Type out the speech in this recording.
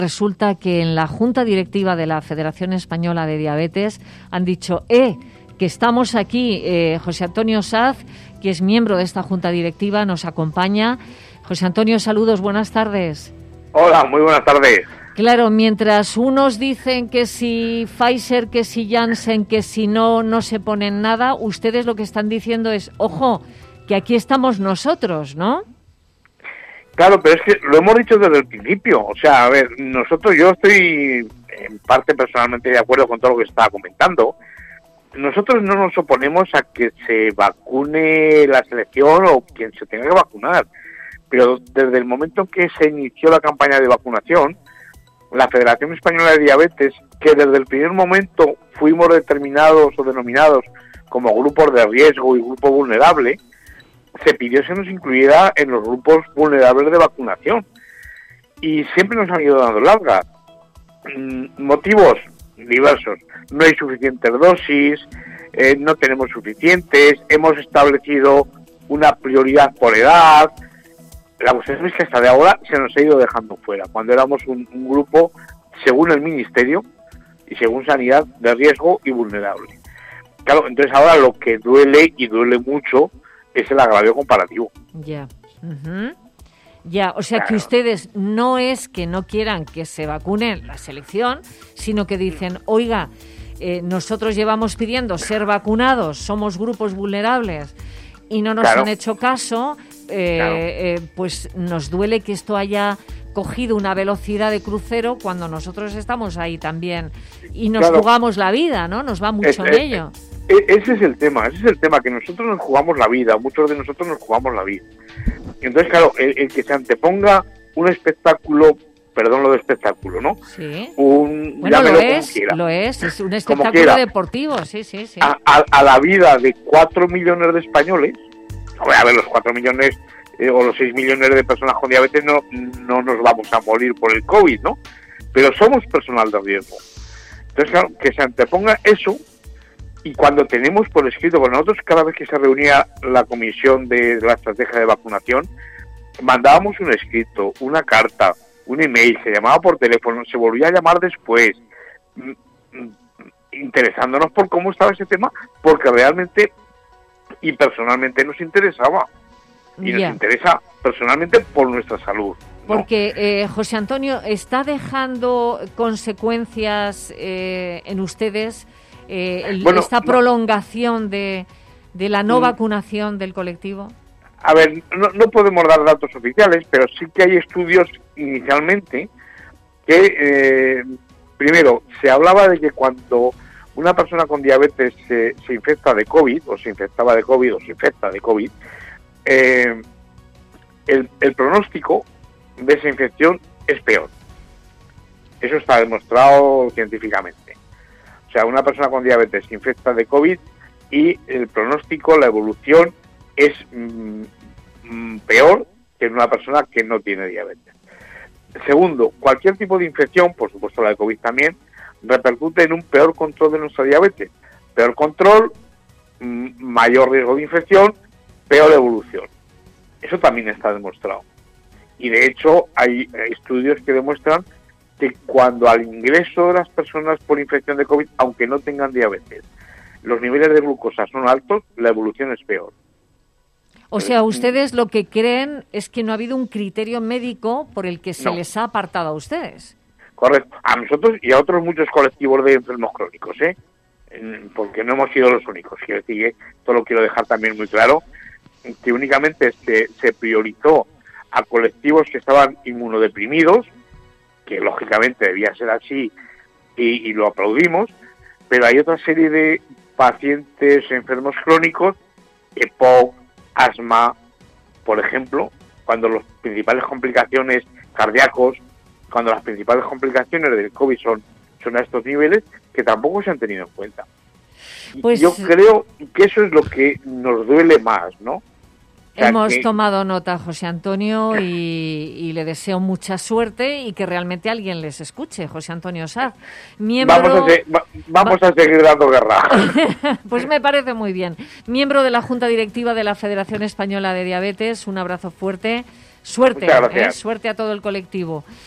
Resulta que en la Junta Directiva de la Federación Española de Diabetes han dicho, que estamos aquí, José Antonio Saz, que es miembro de esta Junta Directiva, nos acompaña. José Antonio, saludos, buenas tardes. Hola, muy buenas tardes. Claro, mientras unos dicen que si Pfizer, que si Janssen, que si no se ponen nada, ustedes lo que están diciendo es, ojo, que aquí estamos nosotros, ¿no? Claro, pero es que lo hemos dicho desde el principio. O sea, a ver, yo estoy en parte personalmente de acuerdo con todo lo que estaba comentando. Nosotros no nos oponemos a que se vacune la selección o quien se tenga que vacunar. Pero desde el momento en que se inició la campaña de vacunación, la Federación Española de Diabetes, que desde el primer momento fuimos determinados o denominados como grupos de riesgo y grupo vulnerable, se pidió se nos incluyera en los grupos vulnerables de vacunación. Y siempre nos han ido dando largas. Motivos diversos. No hay suficientes dosis, no tenemos suficientes, hemos establecido una prioridad por edad. La cuestión es que hasta de ahora se nos ha ido dejando fuera, cuando éramos un grupo, según el Ministerio y según Sanidad, de riesgo y vulnerable. Claro, entonces ahora lo que duele, y duele mucho, es el agravio comparativo. Ya. Ya, o sea, claro, que ustedes no es que no quieran que se vacune la selección, sino que dicen, oiga, nosotros llevamos pidiendo ser vacunados, somos grupos vulnerables y no nos han hecho caso, pues nos duele que esto haya cogido una velocidad de crucero cuando nosotros estamos ahí también y nos jugamos la vida, ¿no? Nos va mucho en ello. Ese es el tema, que nosotros nos jugamos la vida, muchos de nosotros nos jugamos la vida. Entonces, claro, el que se anteponga un espectáculo, perdón lo de espectáculo, ¿no? Sí. Bueno, lo es un espectáculo deportivo, sí. A la vida de 4 millones de españoles, a ver, los 4 millones o los 6 millones de personas con diabetes no nos vamos a morir por el COVID, ¿no? Pero somos personal de riesgo. Entonces, claro, que se anteponga eso. Y cuando tenemos por escrito, pues nosotros cada vez que se reunía la comisión de la estrategia de vacunación, mandábamos un escrito, una carta, un email, se llamaba por teléfono, se volvía a llamar después, interesándonos por cómo estaba ese tema, porque realmente y personalmente nos interesaba. Y nos interesa personalmente por nuestra salud, ¿no? Porque, José Antonio, ¿está dejando consecuencias en ustedes esta prolongación de la no vacunación del colectivo? A ver, no podemos dar datos oficiales, pero sí que hay estudios inicialmente que, primero, se hablaba de que cuando una persona con diabetes se infecta de COVID, o se infectaba de COVID, o se infecta de COVID, el pronóstico de esa infección es peor. Eso está demostrado científicamente. O sea, una persona con diabetes se infecta de COVID y el pronóstico, la evolución es peor que en una persona que no tiene diabetes. Segundo, cualquier tipo de infección, por supuesto la de COVID también, repercute en un peor control de nuestra diabetes. Peor control, mayor riesgo de infección, peor evolución. Eso también está demostrado. Y de hecho hay estudios que demuestran que cuando al ingreso de las personas por infección de COVID, aunque no tengan diabetes, los niveles de glucosa son altos, la evolución es peor. O sea, ustedes lo que creen es que no ha habido un criterio médico por el que se les ha apartado a ustedes. Correcto. A nosotros y a otros muchos colectivos de enfermos crónicos, porque no hemos sido los únicos. Quiero decir, esto lo quiero dejar también muy claro, que únicamente se priorizó a colectivos que estaban inmunodeprimidos, que lógicamente debía ser así y lo aplaudimos, pero hay otra serie de pacientes enfermos crónicos, EPOC, asma, por ejemplo, cuando las principales complicaciones cardíacos, cuando las principales complicaciones del COVID son a estos niveles, que tampoco se han tenido en cuenta. Pues yo creo que eso es lo que nos duele más, ¿no? O sea, hemos tomado nota, José Antonio, y le deseo mucha suerte y que realmente alguien les escuche. José Antonio Saz, miembro... Vamos a seguir dando guerra. Pues me parece muy bien. Miembro de la Junta Directiva de la Federación Española de Diabetes, un abrazo fuerte. Suerte, suerte a todo el colectivo.